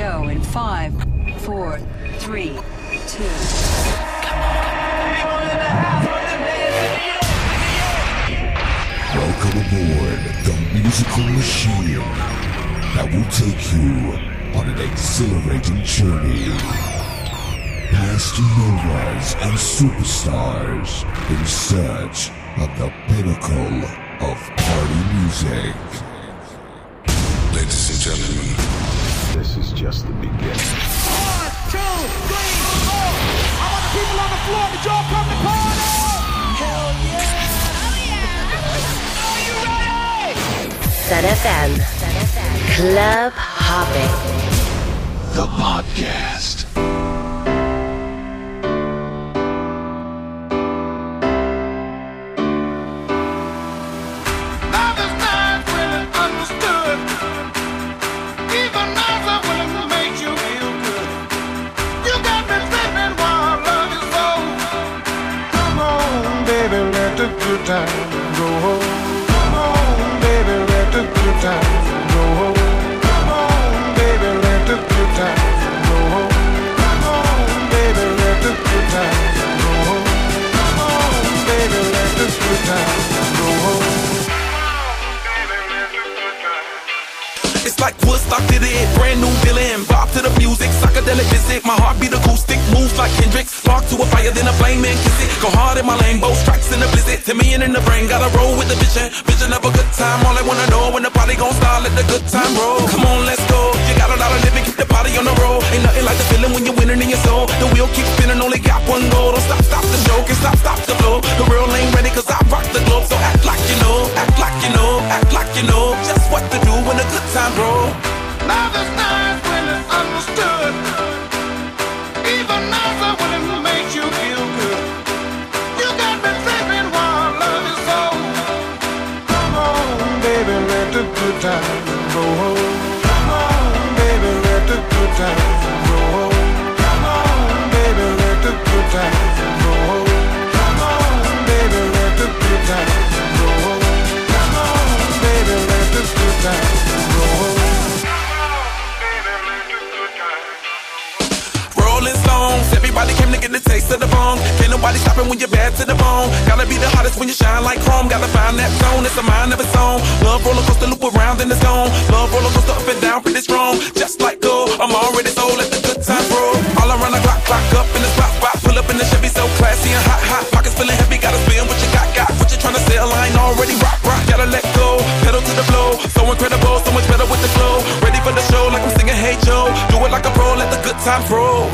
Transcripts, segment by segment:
go in 5, 4, 3, 2. Welcome aboard the musical machine that will take you on an exhilarating journey past novas and superstars in search of the pinnacle of party music. Ladies and gentlemen, this is just the beginning. 1, 2, 3, 4. I want the people on the floor to y'all come to party. Hell yeah! Oh yeah! Are you ready? Sun FM. Club Hopping. The podcast. Time go home. Come on, baby, let the good times go home. Come on, baby, let the good times go home. Come on, baby, let the good times go home. Come on, baby, let the good times go home. It's like Woodstock did it, brand new villain. Bob to the music, psychedelic visit. My heartbeat acoustic, moves like Hendrix. Spark to a fire, then a flame and kiss it. Go hard in my lane, both strikes in the blizzard. To me and in the brain, gotta roll with the vision. Vision of a good time, all I wanna know when the party gon' start, let the good time roll. Come on, let's go. You got a lot of living, keep the party on the road. Ain't nothing like the feeling when you're winning in your soul. The wheel keeps spinning, only got one goal. Don't stop, stop the show, can stop the flow. The real ain't ready, cause I rock the globe. So act like you know, act like you know, act like you know just what to do when the good time roll. Love is nice when it's understood. Even nicer when it makes you feel good. You got me tripping while love is so. Come on, baby, let the good times go home. Come on, baby, let the good times go home. Come on, baby, let the good times go home. Come on, baby, let the good times go home. Come on, baby, let the good times go home. Rolling stones, everybody came to get the taste of the bone. Can't nobody stop it when you're bad to the bone. Gotta be the hottest when you shine like chrome. Gotta find that zone, it's a mind of its own. Love roller coaster, loop around in the zone. Love roller coaster up and down, pretty strong. Just like gold, I'm already sold, let the good time roll. All around the clock, clock up in the spot. Pull up in the Chevy, so classy and hot. Pockets feeling heavy, gotta spend what you got. What you tryna sell, I ain't already rock. Gotta let go, pedal to the flow. So incredible, so much better with the flow. Ready for the show, like I'm singing Hey Joe. Do it like a pro, let the good times roll.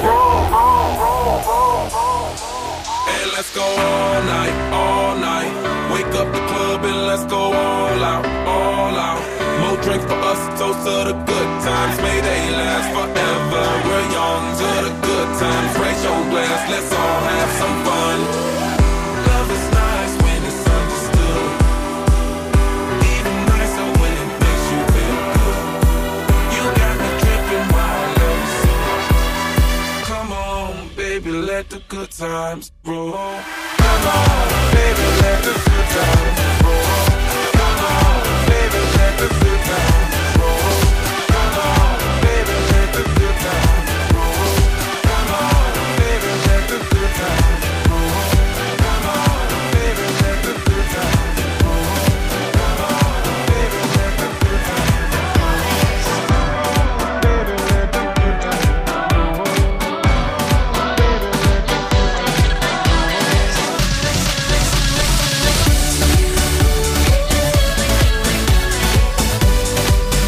And let's go all night, all night. Wake up the club and let's go all out, all out. More drinks for us, toast to the good times. May they last forever. We're young to the good times. Raise your glass, let's all have some fun. Love is nice when it's understood. Even nicer when it makes you feel good. You got me dripping while I love you so. Come on, baby, let the good times roll. Come on, baby, let the good times roll. Come on, baby, let the good times roll. Come on, baby, let the good times roll. Come on, baby, let the good times roll. Come on, baby, let the good times roll. Come on, baby, let the good times roll. Baby, let the good times roll. Baby, let the good times roll.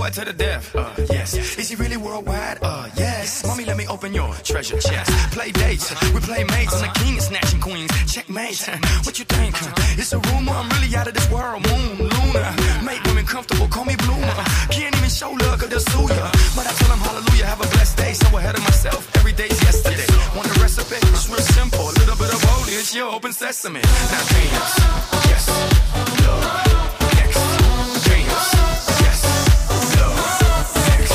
it to the death. Yes. Is he really worldwide? Yes. Mommy, let me open your treasure chest. Play dates, we play mates. I'm the king of snatching queens. Checkmate. What you think? It's a rumor. I'm really out of this world. Moon, Luna. Make women comfortable. Call me Bloomer. Can't even show love 'cause they'll sue ya. But I tell them hallelujah. Have a blessed day. So ahead of myself. Every day's yesterday. Want the recipe? It's real simple. A little bit of holy. It's your open sesame. Now dance. Yes. Love. Next. Dance. Yes. Love. Next.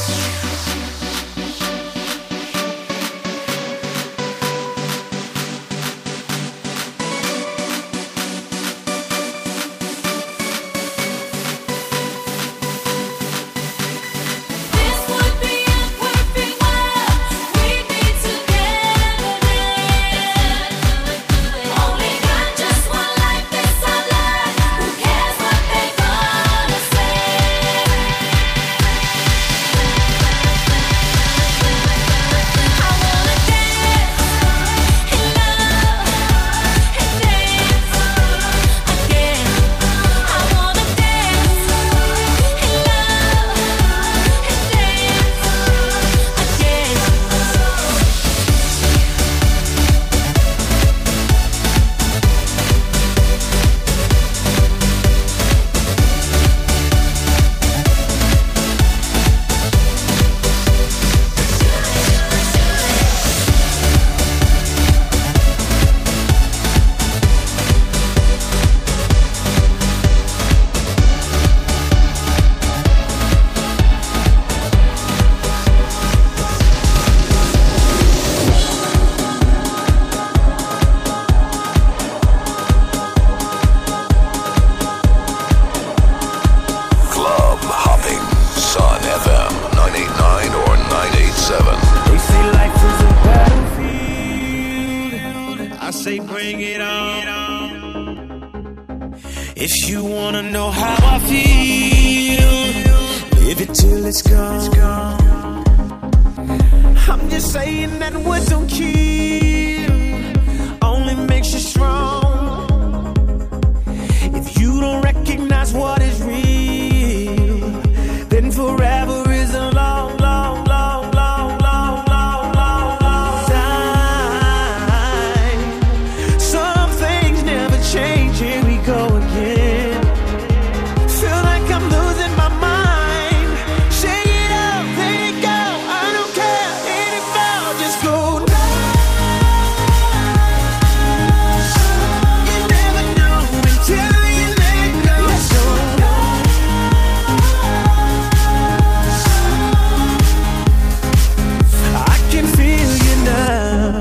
This would be a perfect world. We'd be together then. Only got just one life, this our life. Who cares what they gonna say? I wanna dance and love and dance again. I wanna dance and love and Club hopping. Sun FM 989 or 987. They say life is a battlefield. I say bring it on. If you wanna know how I feel, live it till it's gone. I'm just saying that what don't kill only makes you strong. If you don't recognize what is real, then forever is a long, long, long, long, long, long, long, long time. Some things never change. Here we go again. Feel like I'm losing my mind. Shake it up, let it go. I don't care, let it fall. Just go. You never know until you let go. So I can feel you now.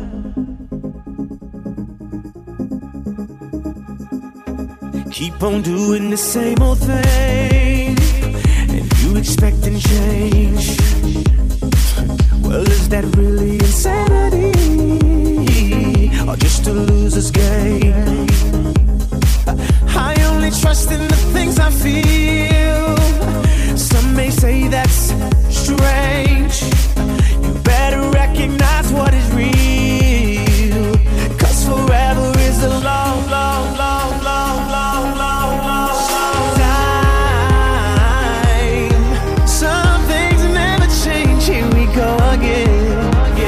Keep on doing the same old thing, and you expecting change. Well, is that really insanity, or just a loser's game? I only trust in the things I feel. Some may say that's strange. You better recognize what is real, 'cause forever is a long, long, long, long, long, long, long, long time. Some things never change. Here we go again.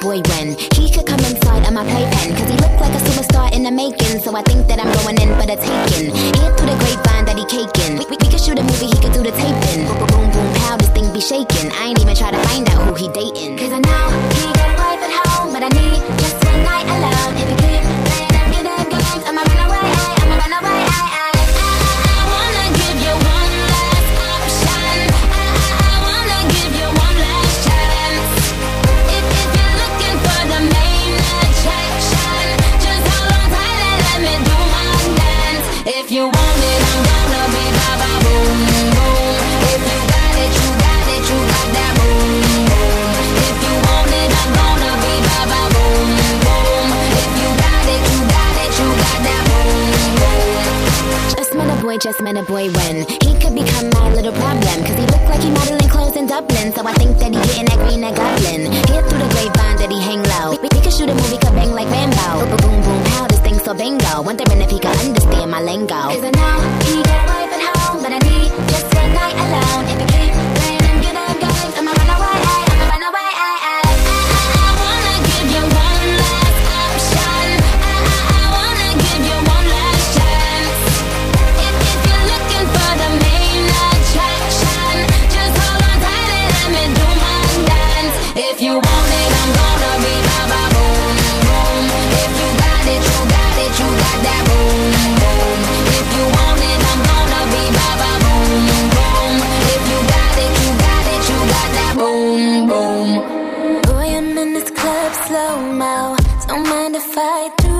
boy when he could come inside of my playpen. Cause he looked like a superstar in the making. So I think that I'm going in for the taking. Hear through the grapevine that he caking. We could shoot a movie, he could do the taping. Boom, boom, boom, pow, this thing be shaking. I ain't even try to find out who he dating. Cause I know he got a wife at home, but I need just one night alone. If you keep playing them good games, I'ma run away, I'ma run away, I wanna give you one last option. I wanna give you one last chance. If you're looking for the main attraction, just hold on tight and let me do my dance. If you want it, I'm gonna be ba-ba boom boom. If you got it, you got it, you got that boom boom. If you want it, I'm gonna be ba-ba boom boom. If you got it, you got it, you got that boom boom. Just met a boy when he could become my little problem. Cause he looked like he modeling clothes in Dublin. So I think that he getting that green, that goblin. Hear through the grapevine that he hang low. We could shoot a movie, could bang like Rambo. Boom, boom, boom, pow, this thing so bingo. Wondering if he could understand my lingo. Cause I know he got a wife at home, but I need just one night alone. If you keep playing them good games, I'ma run away, I'ma run away, I wanna give you one last option. I wanna give you one last chance. If you're looking for the main attraction, just hold on tight and let me do my dance. If you want it, I'm gonna be ba-ba boom boom. If you got it, you got it, you got that boom boom. If you want it, I'm gonna be ba-ba boom boom. If you got it, you got it, you got that boom boom. Boy, I'm in this club slow-mo. Don't mind if I do.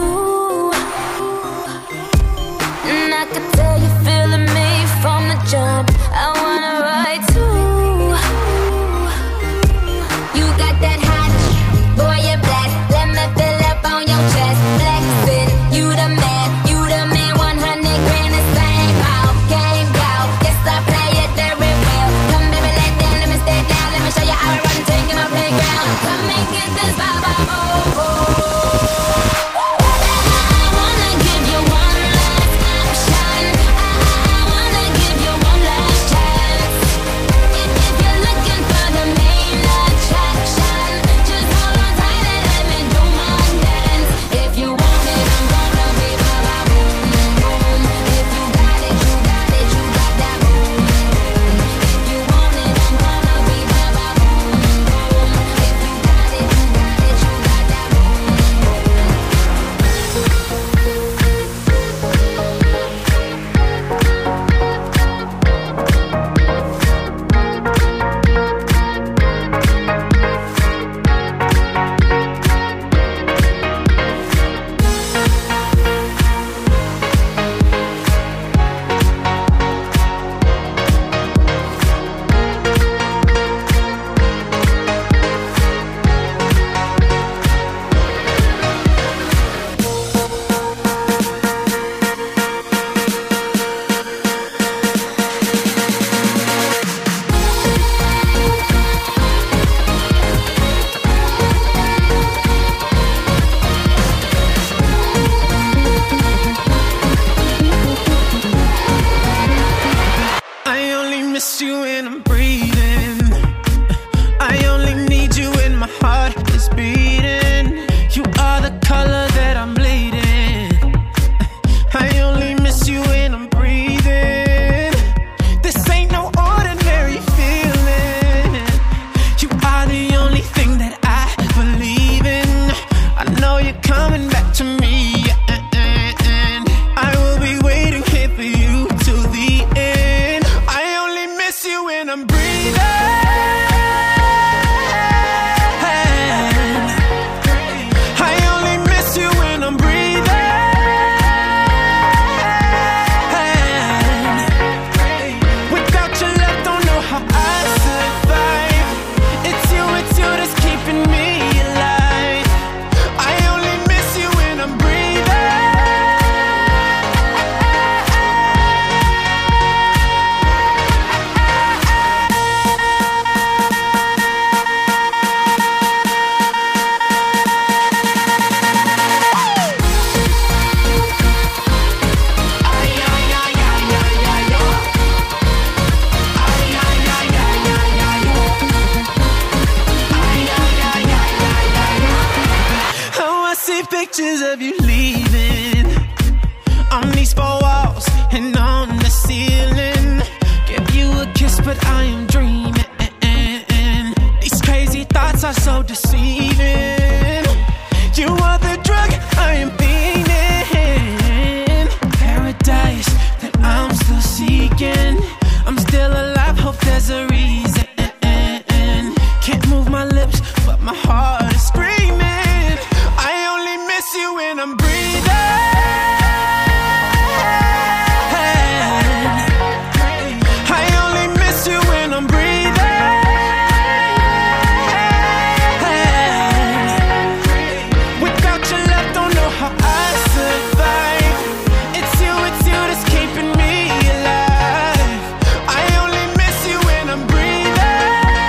And I could tell you feeling me from the jump. I wanna ride too. You got that hot, boy, you're black. Let me fill up on your chest. Flexin', you the man, 100 grand is same. Out, game, go. Yes, I play it very well. Come, baby, lay down, let me stay down. Let me show you how I run, take in my playground. Come and get this ba-ba boom boom. I wanna give you one last option. I wanna give you one last chance. If you're looking for the main attraction, just hold on tight and let me do my dance. If you want it, I'm gonna be ba-ba boom boom. If you got it, you got it, you got that boom boom. If you want it, I'm gonna be ba-ba boom boom. If you got it, you got it, you got that boom boom. I only miss you when I'm breathing. I only need you when my heart is beating. You are the color that I'm bleeding. I only miss you when I'm breathing. This ain't no ordinary feeling. You are the only thing that I believe in. I know you're coming back to me, and I will be waiting here for you till the end. I only miss you when I'm pictures of you leaving on these four walls and on the ceiling. Give you a kiss, but I am dreaming. These crazy thoughts are so deceiving. You are the drug I am feeding. Paradise that I'm still seeking. I'm still alive, hope there's a reason. Can't move my lips, but my heart is screaming. I only miss you when I'm breathing. I only miss you when I'm breathing. Without your love, don't know how I survive. It's you that's keeping me alive. I only miss you when I'm breathing.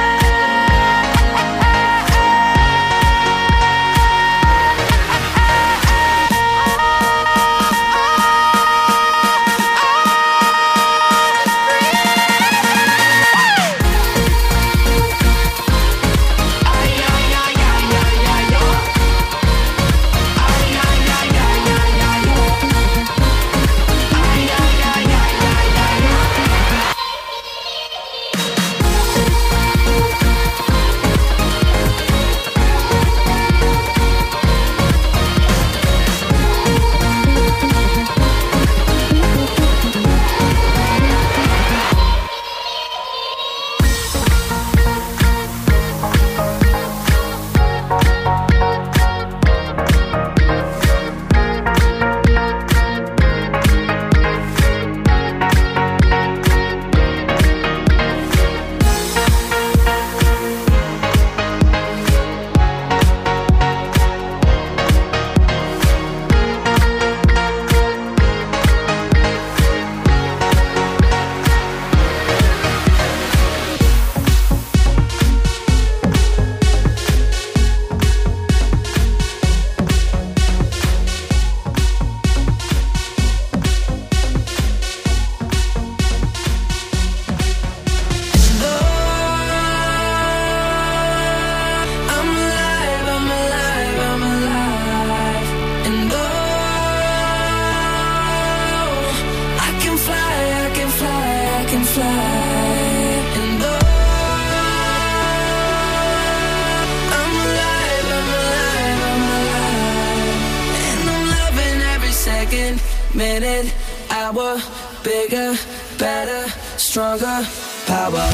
Minute, hour, bigger, better, stronger, power.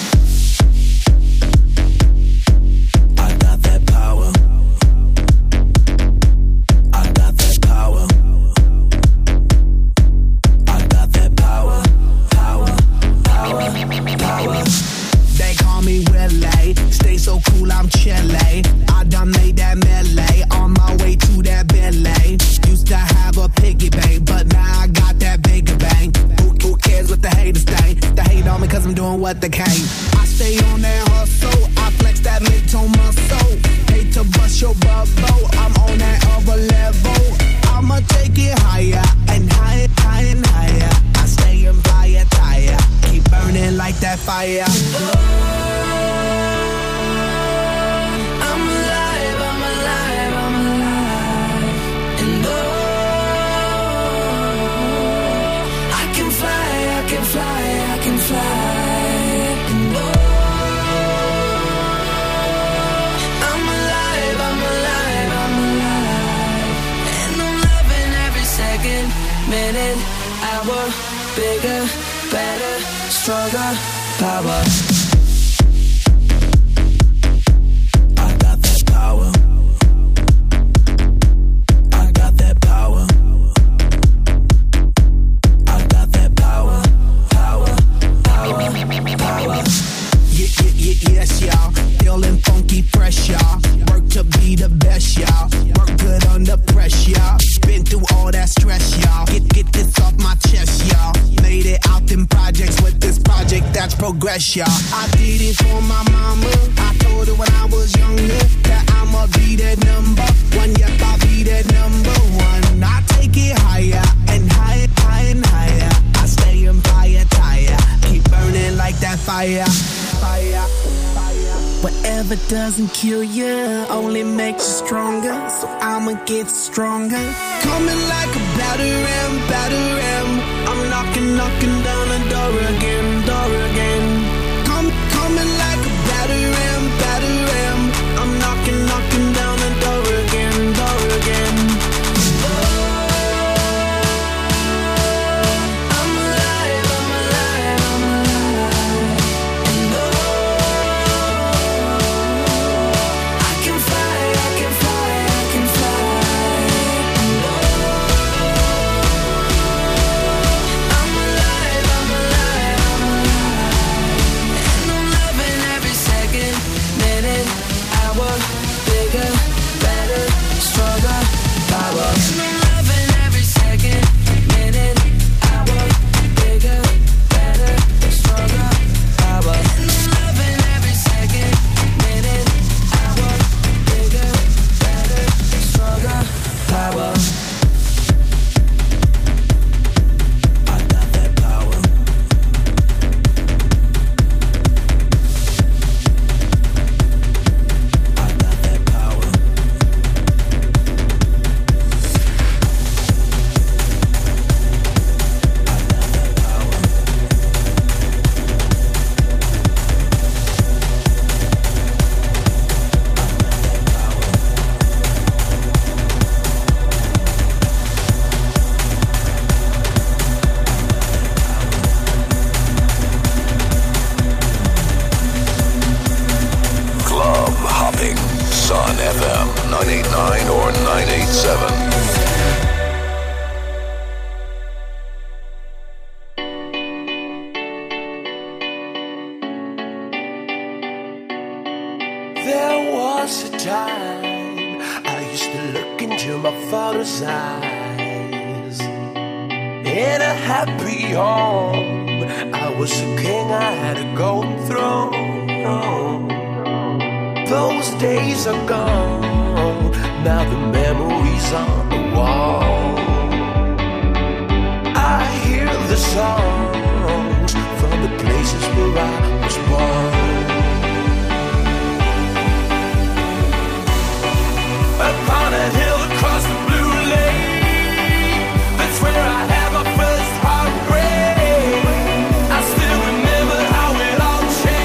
I got that power. I got that power. I got that power. Power, power, power. They call me Willie, stay so cool, I'm chilly. I done made that melee, on my way to that Bentley. Used to have a piggy bank, but now I got that bigger bang. Who cares what the haters think? They hate on me cause I'm doing what they can. I stay on that hustle, I flex that mid-tone muscle. Hate to bust your bubble, I'm on that other level. I'ma take it higher and higher, higher and higher. I stay in fire tire, keep burning like that fire. Minute, hour, bigger, better, stronger, power. I got that power. I got that power. I got that power. Power, power, power. Yes, y'all. Feeling funky, fresh, y'all. Work to be the best, y'all. Work good under pressure, y'all. Been through all that stress, y'all. Get this off my chest, y'all. Made it out them projects with this project that's progress, y'all. I did it for my mama. I told her when I was younger that I'ma be that number one. Yep, I'll be that number one. I take it higher and higher, higher and higher. I stay in fire tire, keep burning like that fire. Fire, fire. Whatever doesn't kill you only makes you stronger. So I'ma get stronger. Coming like a batter ram, batter ram. I'm knocking down the door again, door again. Coming like a batter ram, batter ram. I'm knocking down the door again, door again. I'm alive, I'm alive, I'm alive. And I can fly, I can fly, I can fly. And I'm alive, I'm alive, I'm alive. And I'm loving every second, minute, hour, bigger, better, stronger, power. And I'm loving every second, minute, hour, bigger, better, stronger, power. And I'm loving every second, minute, hour, bigger, better, stronger, power. I got that power. I got that power. Club hopping. Sun FM 989 or 987. There was a time I used to look into my father's eyes. In a happy home, I was a king, I had a golden throne. Those days are gone, now the memories on the wall. I hear the songs from the places where I was born. Upon a hill across the blue lake, that's where I had my first heartbreak. I still remember how it all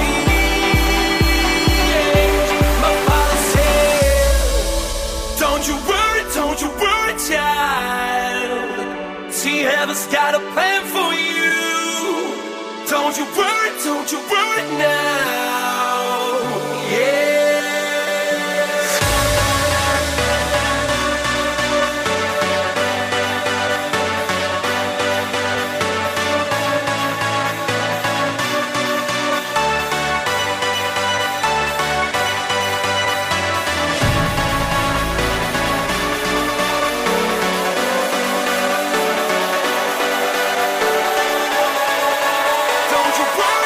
changed. My father said, don't you worry, child. See, heaven's got a plan for you. Don't you worry now. Yeah. Don't you worry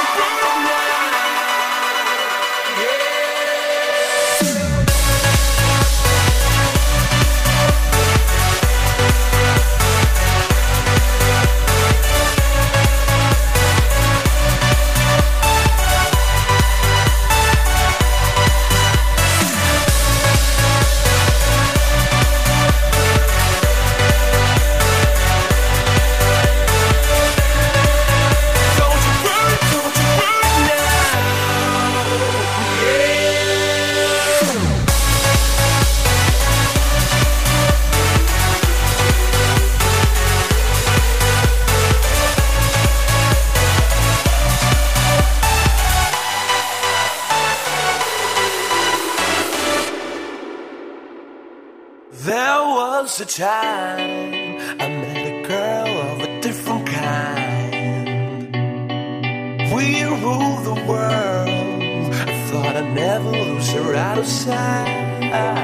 was a time I met a girl of a different kind. We ruled the world. I thought I'd never lose her out of sight.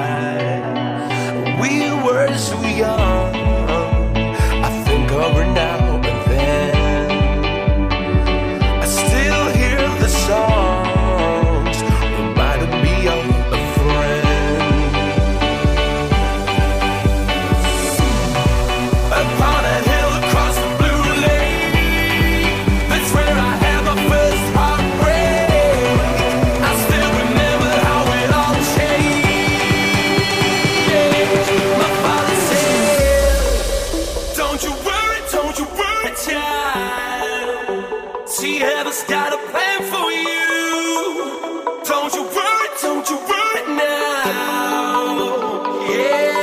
We were so young. I think of her now and then. I still hear the songs reminding me of a friend. Upon a hill across the blue lake, that's where I had my first heartbreak. I still just got a plan for you. Don't you worry now. Yeah.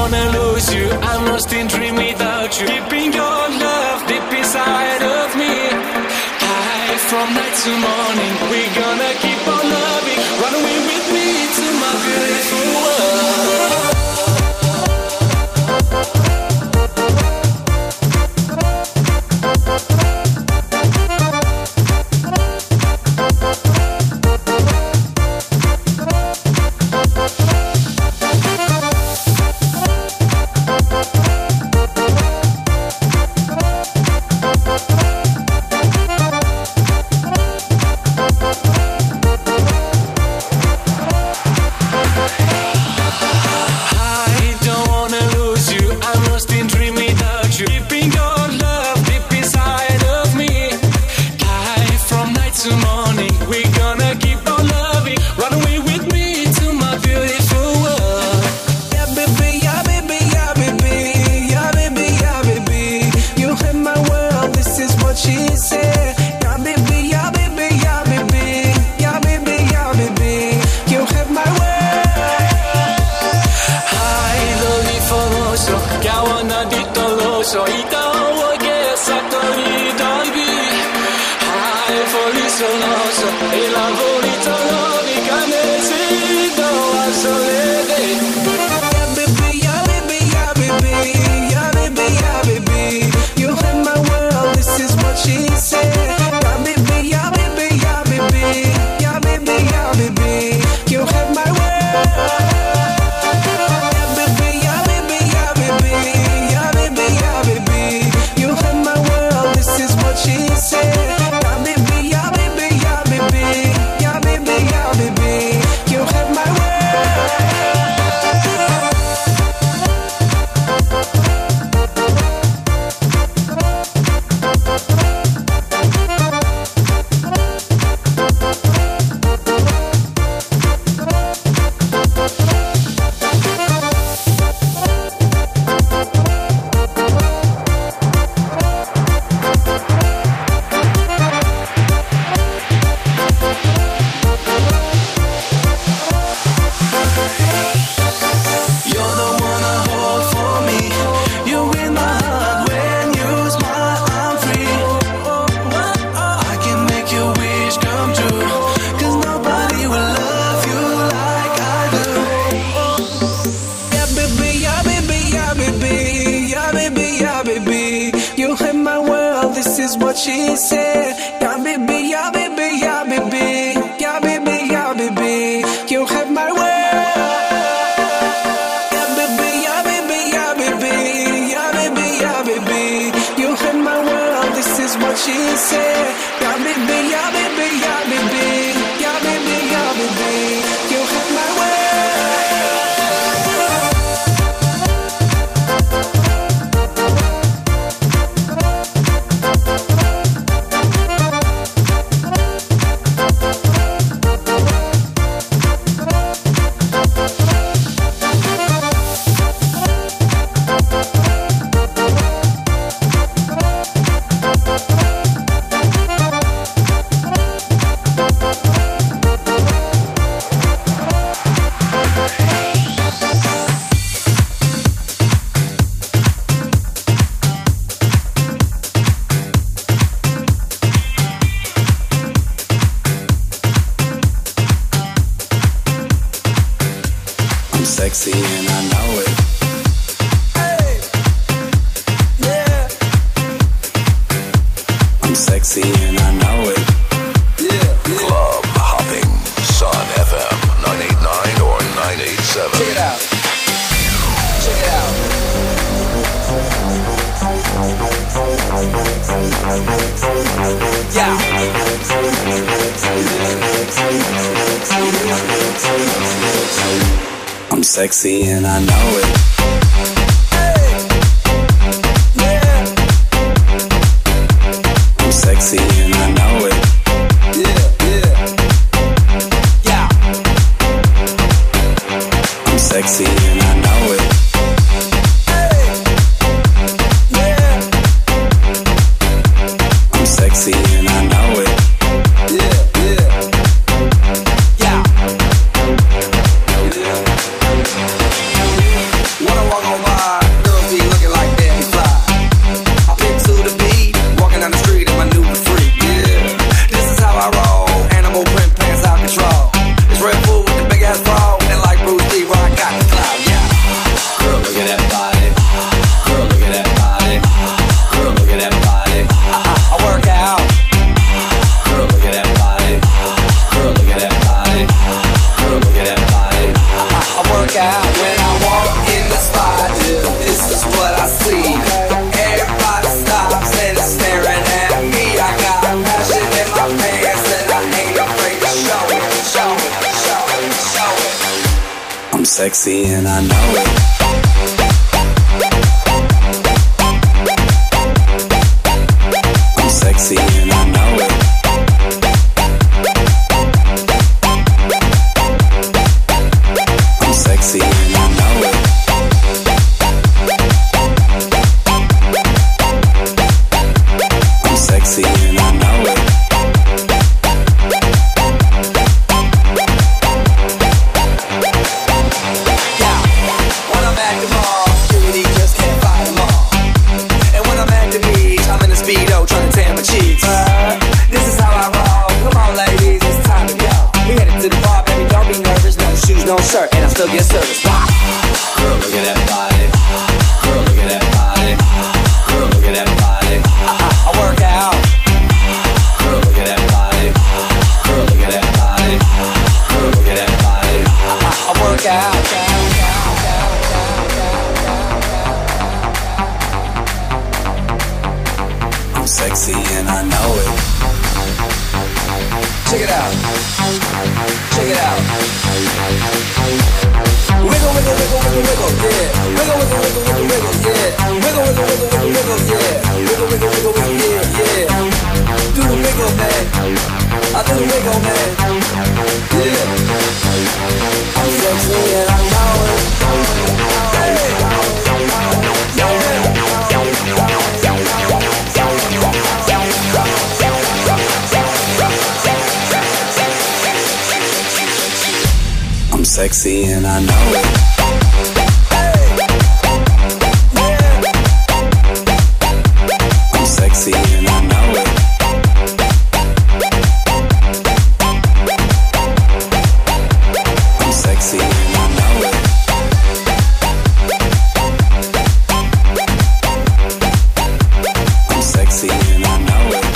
wanna lose you. I'm lost in dream without you. Keeping your love deep inside of me. High from night to morning. We're gonna keep on loving. Run away with me to my beautiful world. She said, yeah, baby, yeah, baby, yeah, baby, yeah, baby, yeah, baby, you have my world. Yeah, baby, yeah, baby, yeah, baby, yeah, baby, yeah, baby, you have my world. This is what she said. Yeah, baby, yeah, baby, yeah, baby, yeah, baby, yeah, baby, you have my world. Sexy and I know it. Hey, yeah. I'm sexy and I know it. Club hopping. Sun FM 989 or 987. Check it out. Check it out. Yeah. I'm sexy and I know it. Hey, yeah. I'm sexy and I know it. Yeah. I'm sexy and I know it. Hey, yeah. I'm sexy and I know it. Yeah. sexy and I know it. I'm sexy and I know it. I'm sexy and I know it. I'm sexy and I know it. This is how I roll. Come on, ladies, it's time to go. We headed to the bar, baby, don't be nervous. No shoes, no shirt, and I still get service. Wow. Girl, look at that body. Girl, look at that body. Girl, look at that body. I work out. Girl, look at that body. Girl, look at that body. Girl, look at that body. I work out. I'm sexy and I know it. Check it out. Check it out. Wiggle, wiggle, wiggle, wiggle, wiggle, yeah. Wiggle, wiggle, wiggle, wiggle, wiggle, yeah. Wiggle, wiggle, wiggle, wiggle, wiggle, yeah. Wiggle, wiggle, wiggle, wiggle, yeah, yeah. Do the wiggle, man. I do the wiggle, man. Yeah. I'm sexy and I know it. I'm sexy and I know it. I'm sexy and I know it. I'm sexy and I know it. I'm sexy and I know it.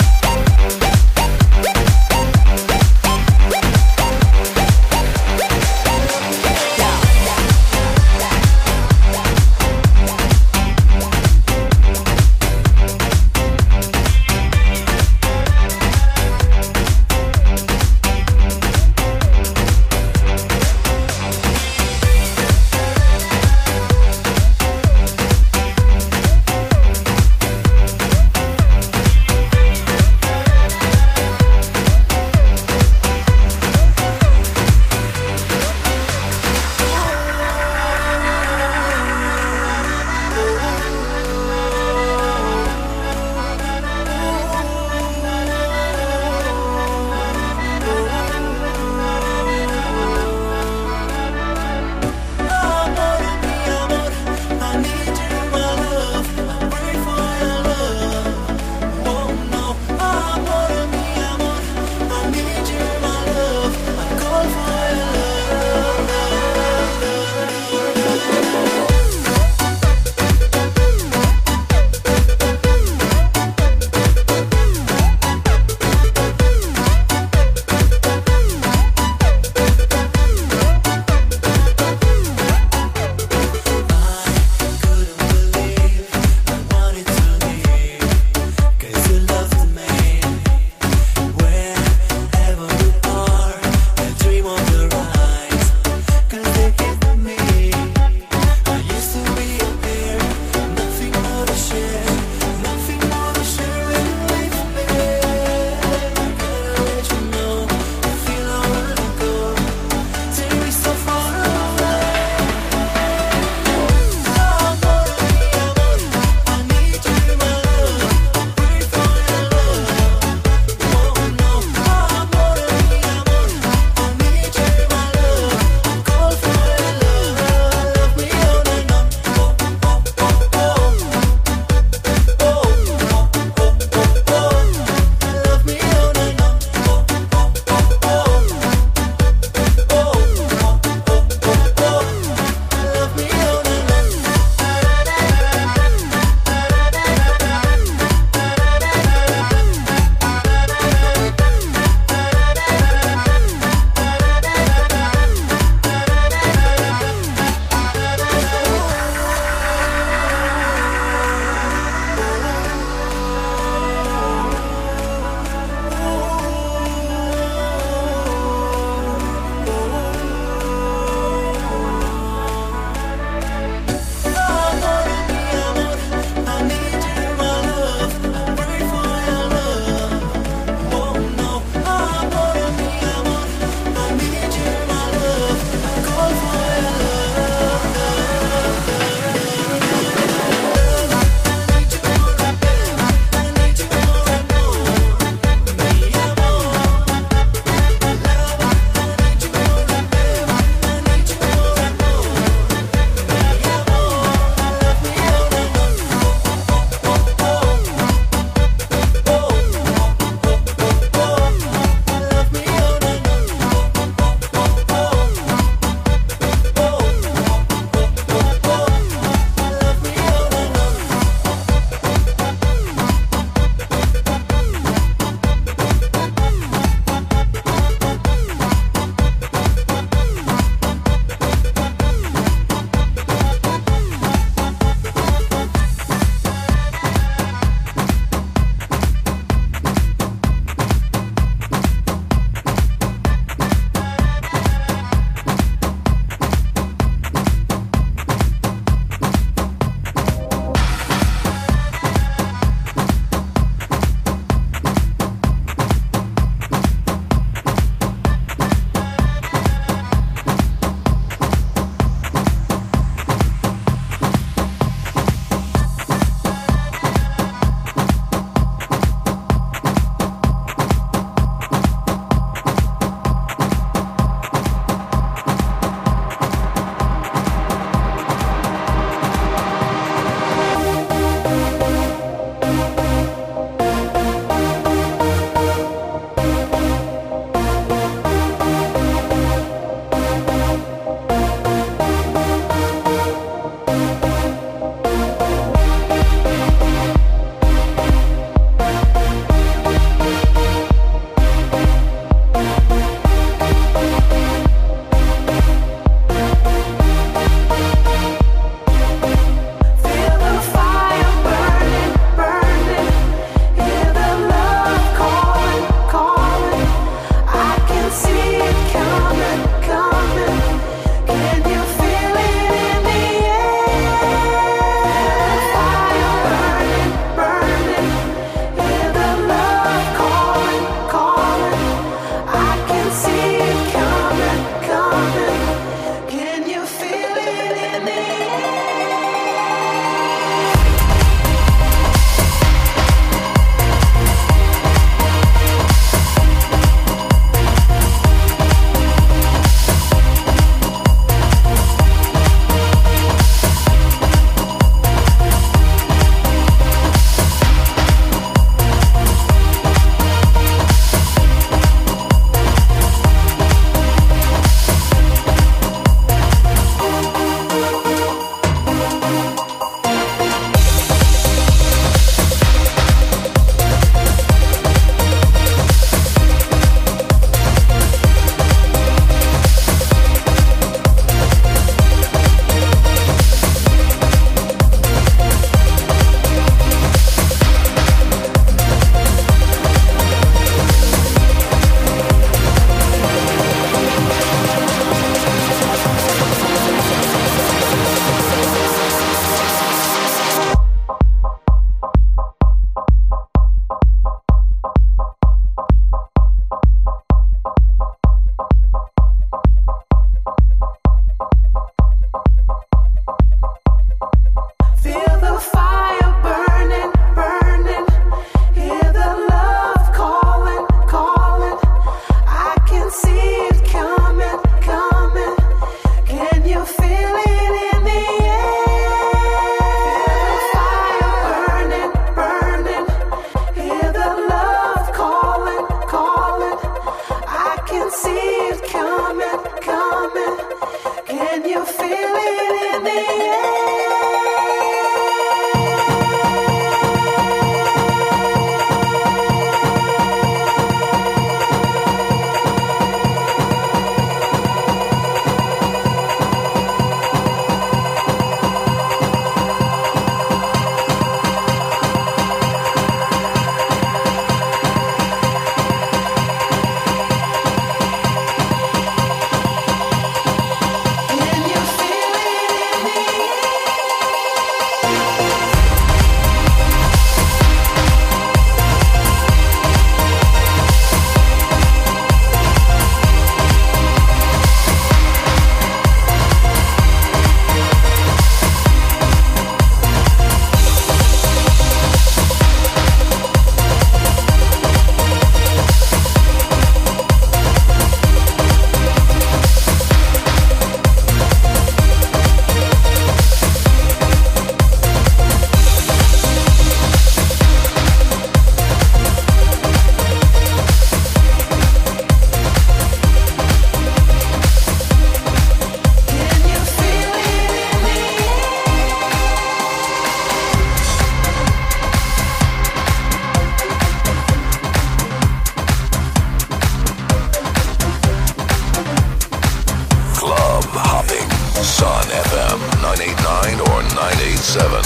987.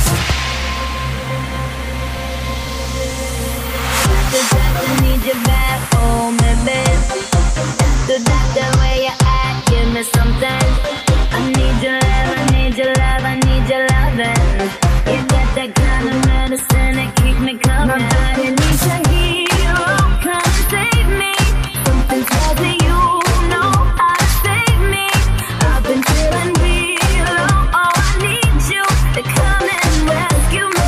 I need you back home, baby. The way you act, give me something. I need your love, I need your love, I need your loving. You got that kind of medicine that keep me coming. My body needs a hero, come save me. Something tells me you know how to save me. I've been feeling real, oh I need you to come and rescue me.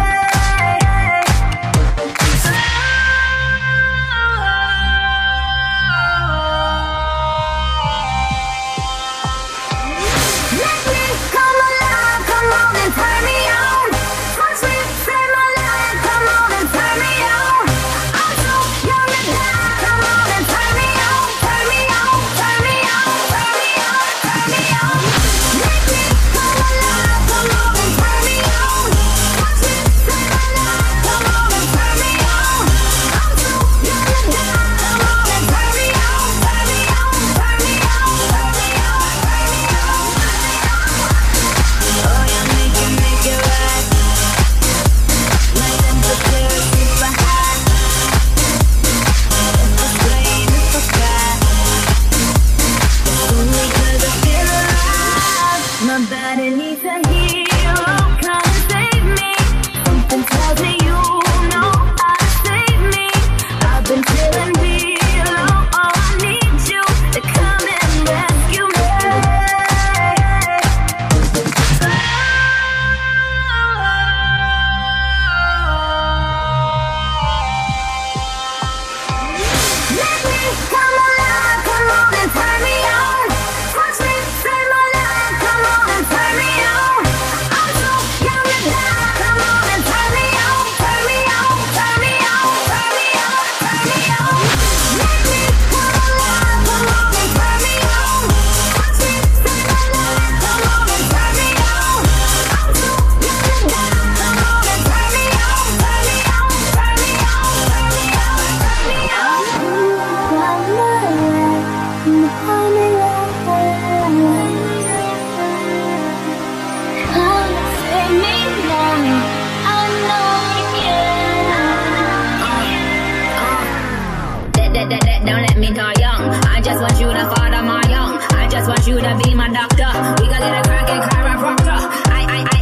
Don't let me die young. I just want you to father my young. I just want you to be my doctor. We gon' get a crack and chiropractor. I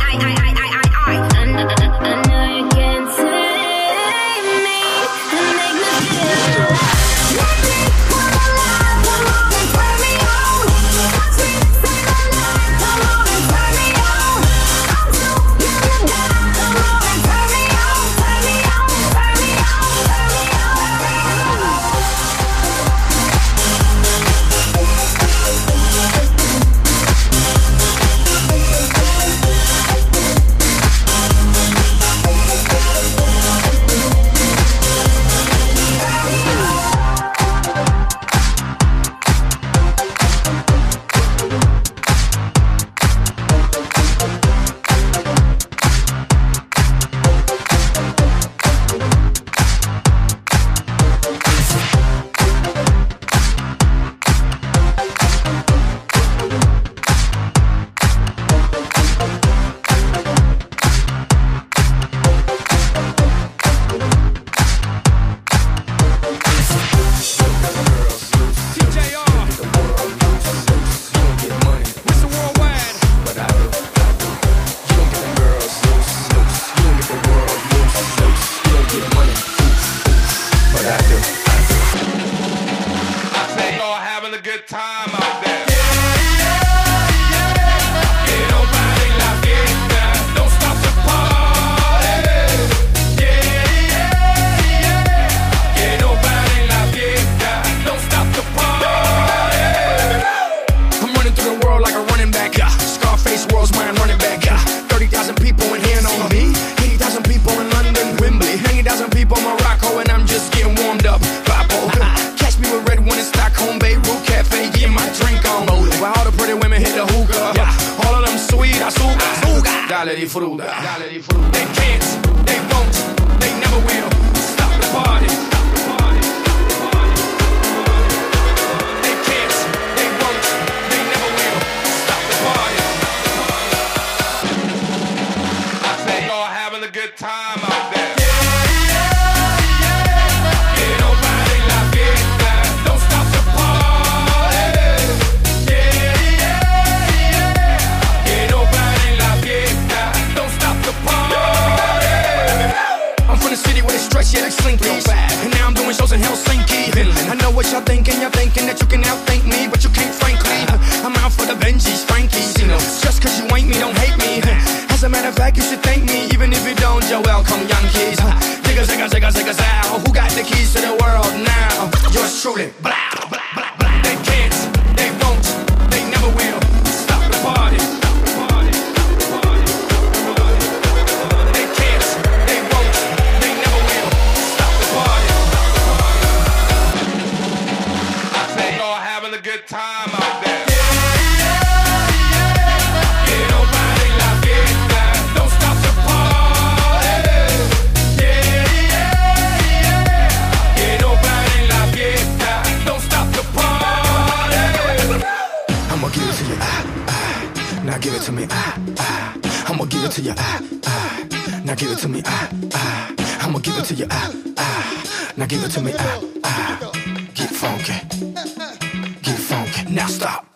know you can save me and make me feel alive. Let me come alive, come on and turn me on. Touch me, save my life, come on and turn me on. I'm too young to die, come on and turn me on, turn me on, turn me on, turn me on, turn me on. Dale di fruta. They can't, they won't, they never will stop the party. They can't, they won't, they never will stop the party. thinking that you can outthink me, but you can't, frankly. I'm out for the Benjis, Frankies, you know. Just cause you ain't me, don't hate me. As a matter of fact, you should thank me, even if you don't. You're welcome, Yankees. Zigga, zigga, zigga, zigga, zow. Who got the keys to the world now? Yours truly. Blah, blah, blah, blah. They can't, they won't, they never will stop the party. They can't, they won't, they never will stop the party. I think y'all having a good time out there. Now give it to me, I'ma give it to you, now give it to me, I'ma give it to you, now give it to me, get funky, now stop.